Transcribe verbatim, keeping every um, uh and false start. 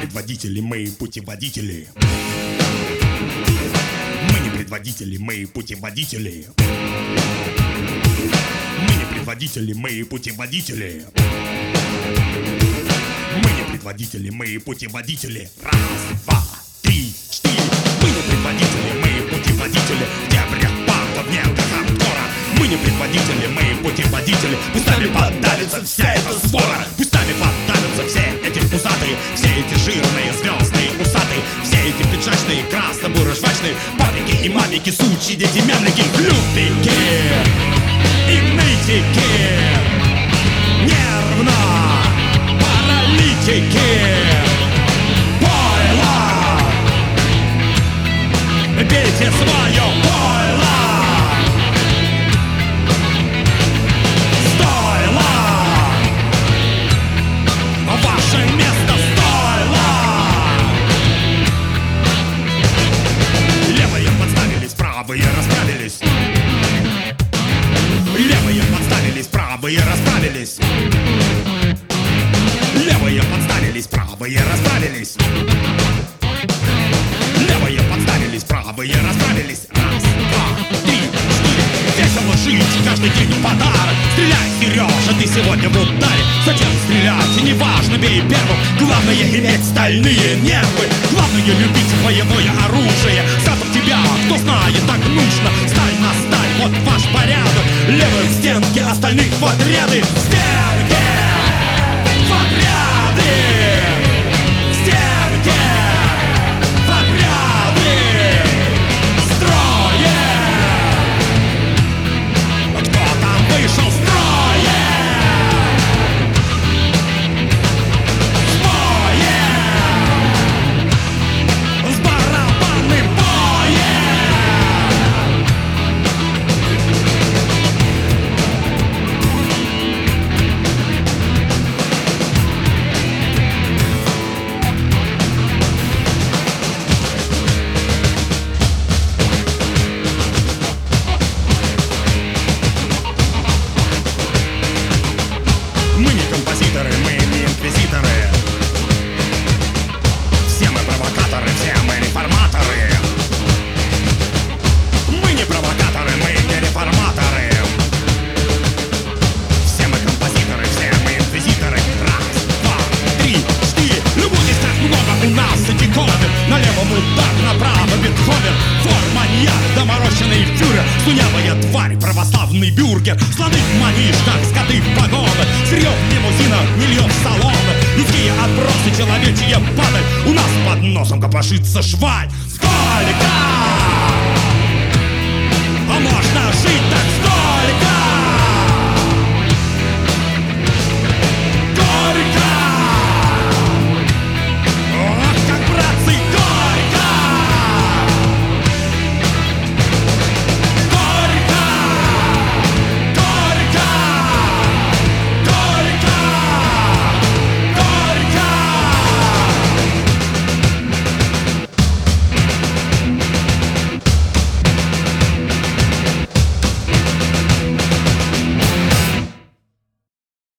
предводители, мы путеводители. Мы не предводители, мы путеводители. Мы не предводители, мы путеводители. Мы не предводители, мы путеводители. Раз, два, три, четыре. Мы не предводители, мы путеводители. В дебрях панка, в недрах хардкора. Мы не предводители, мы путеводители. Пусть нами подавится вся эта свора. Пусть нами подавятся все эти пузатые, все эти жирные, звездные, усатые, все эти пиджачные, красно-буро-жвачные папики и мамики, сучьи, дети, мямлики, глюпики и нытики, нервно паралитики, пойло, бейте свое пойло. Ваше место стойло. Левые подставились, правые расправились. Левые подставились, правые расправились. Левые подставились, правые расправились. Левые подставились, правые расправились. Раз, два, три, четыре. Весело жить, каждый день подарок. Стреляй, Сережа, ты сегодня в ударе. Зачем стрелять, неважно, бей первым. Главное иметь стальные нервы. Главное любить боевое оружие. Завтра тебя, кто знает, так нужно. Сталь на сталь, вот ваш порядок. Левые в стенке, остальных в отряды. В стенке, в отряды. В стенке, в отряды. Строем. Кто там вышел строем? Мы не композиторы, мы не инквизиторы. Все мы провокаторы, все мы реформаторы. Мы не провокаторы, мы не реформаторы. Все мы композиторы, все мы инквизиторы. Раз, два, три, четыре. Любуйтесь, как много у нас этих коды. На левом удар, направо Бетховен. Форманьяк, доморощенный фюрер. Слюнявая тварь, православный бюргер. Слоны в манишках, скоты в погонах. Сырье в лимузинах, нелье в салонах. Людские отбросы, человечья падаль. У нас под носом копошится шваль. Сколько